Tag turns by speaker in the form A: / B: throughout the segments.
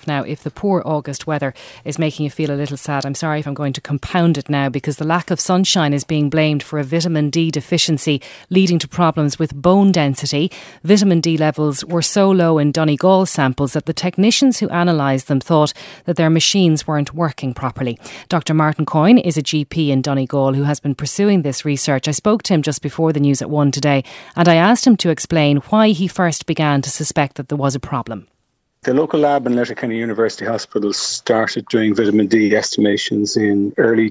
A: Now, if the poor August weather is making you feel a little sad, I'm sorry if I'm going to compound it now, because the lack of sunshine is being blamed for a vitamin D deficiency leading to problems with bone density. Vitamin D levels were so low in Donegal samples that the technicians who analysed them thought that their machines weren't working properly. Dr. Martin Coyne is a GP in Donegal who has been pursuing this research. I spoke to him just before the news at 1 today, and I asked him to explain why he first began to suspect that there was a problem.
B: The local lab in Letterkenny University Hospital started doing vitamin D estimations in early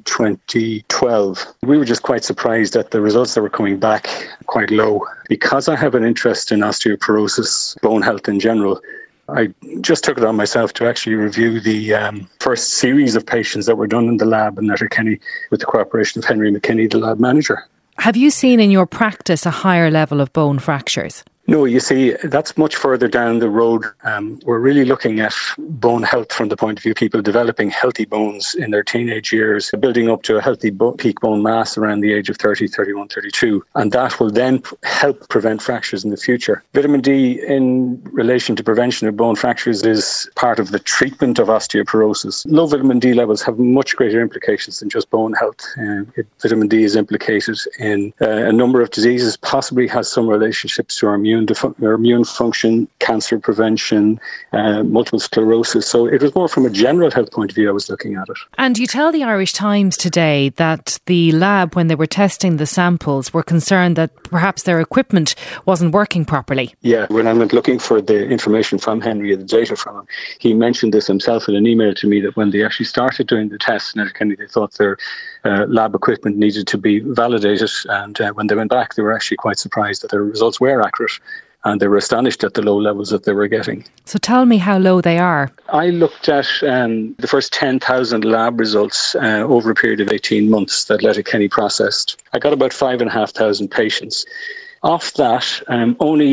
B: 2012. We were just quite surprised at the results that were coming back quite low. Because I have an interest in osteoporosis, bone health in general, I just took it on myself to actually review the first series of patients that were done in the lab in Letterkenny with the cooperation of Henry McKinney, the lab manager.
A: Have you seen in your practice a higher level of bone fractures?
B: No, you see, that's much further down the road. We're really looking at bone health from the point of view of people developing healthy bones in their teenage years, building up to a healthy peak bone mass around the age of 30, 31, 32. And that will then help prevent fractures in the future. Vitamin D in relation to prevention of bone fractures is part of the treatment of osteoporosis. Low vitamin D levels have much greater implications than just bone health. Vitamin D is implicated in a number of diseases, possibly has some relationships to our immune function, cancer prevention, multiple sclerosis. So it was more from a general health point of view I was looking at it. And
A: you tell the Irish Times today that the lab, when they were testing the samples, were concerned that perhaps their equipment wasn't working properly.
B: Yeah, when I went looking for the information from Henry, the data from him, he mentioned this himself in an email to me that when they actually started doing the tests in Letterkenny, they thought their lab equipment needed to be validated, and when they went back they were actually quite surprised that their results were accurate, and they were astonished at the low levels that they were getting.
A: So tell me how low they are.
B: I looked at the first 10,000 lab results over a period of 18 months that Letterkenny processed. I got about 5,500 patients. Of that, only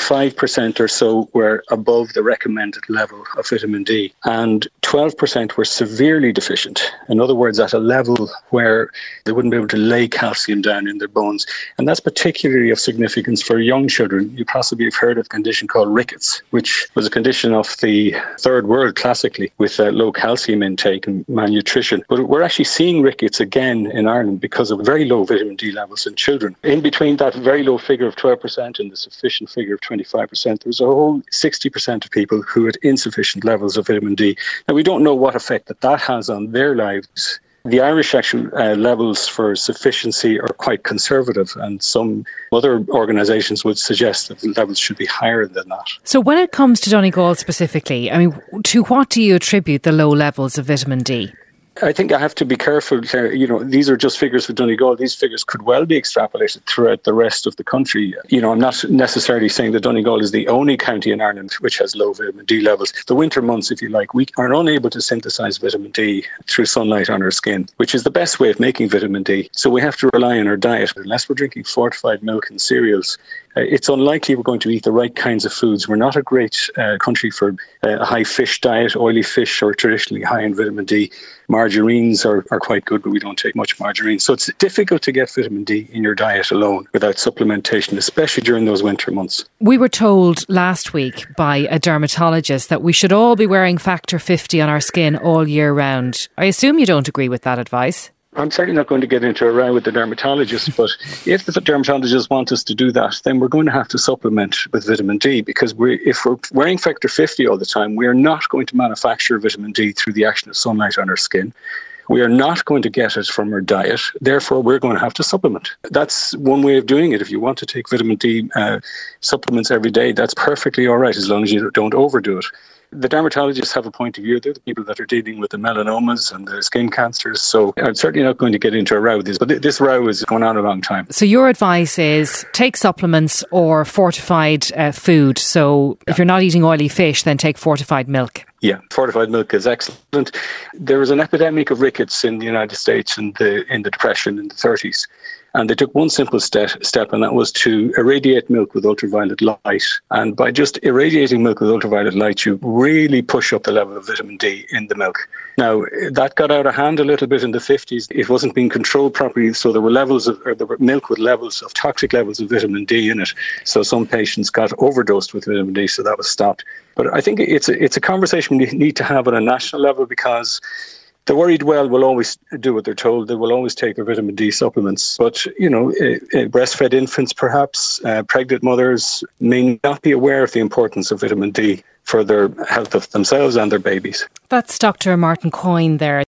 B: 25% or so were above the recommended level of vitamin D, and 12% were severely deficient. In other words, at a level where they wouldn't be able to lay calcium down in their bones. And that's particularly of significance for young children. You possibly have heard of a condition called rickets, which was a condition of the third world classically, with low calcium intake and malnutrition. But we're actually seeing rickets again in Ireland because of very low vitamin D levels in children. In between that very low figure of 12% and the sufficient figure of 25%, there was a whole 60% of people who had insufficient levels of vitamin D. Now, we don't know what effect that has on their lives. The Irish actual levels for sufficiency are quite conservative, and some other organisations would suggest that the levels should be higher than that.
A: So when it comes to Donegal specifically, I mean, to what do you attribute the low levels of vitamin D?
B: I think I have to be careful. These are just figures for Donegal. These figures could well be extrapolated throughout the rest of the country. I'm not necessarily saying that Donegal is the only county in Ireland which has low vitamin D levels. The winter months, if you like, we are unable to synthesize vitamin D through sunlight on our skin, which is the best way of making vitamin D. So we have to rely on our diet. Unless we're drinking fortified milk and cereals, it's unlikely we're going to eat the right kinds of foods. We're not a great country for a high fish diet. Oily fish are traditionally high in vitamin D. Margarines are quite good, but we don't take much margarine. So it's difficult to get vitamin D in your diet alone without supplementation, especially during those winter months.
A: We were told last week by a dermatologist that we should all be wearing Factor 50 on our skin all year round. I assume you don't agree with that advice?
B: I'm certainly not going to get into a row with the dermatologist, but if the dermatologists want us to do that, then we're going to have to supplement with vitamin D, because if we're wearing Factor 50 all the time, we are not going to manufacture vitamin D through the action of sunlight on our skin. We are not going to get it from our diet. Therefore, we're going to have to supplement. That's one way of doing it. If you want to take vitamin D supplements every day, that's perfectly all right, as long as you don't overdo it. The dermatologists have a point of view. They're the people that are dealing with the melanomas and the skin cancers. So I'm certainly not going to get into a row with this, but this row is going on a long time.
A: So your advice is take supplements or fortified food. So if you're not eating oily fish, then take fortified milk.
B: Yeah, fortified milk is excellent. There was an epidemic of rickets in the United States in the Depression in the 30s. And they took one simple step, and that was to irradiate milk with ultraviolet light. And by just irradiating milk with ultraviolet light, you really push up the level of vitamin D in the milk. Now, that got out of hand a little bit in the 50s. It wasn't being controlled properly, so there were milk with toxic levels of vitamin D in it. So some patients got overdosed with vitamin D, so that was stopped. But I think it's a conversation we need to have on a national level, because the worried well will always do what they're told. They will always take their vitamin D supplements. But, breastfed infants, perhaps, pregnant mothers may not be aware of the importance of vitamin D for their health of themselves and their babies.
A: That's Dr. Martin Coyne there.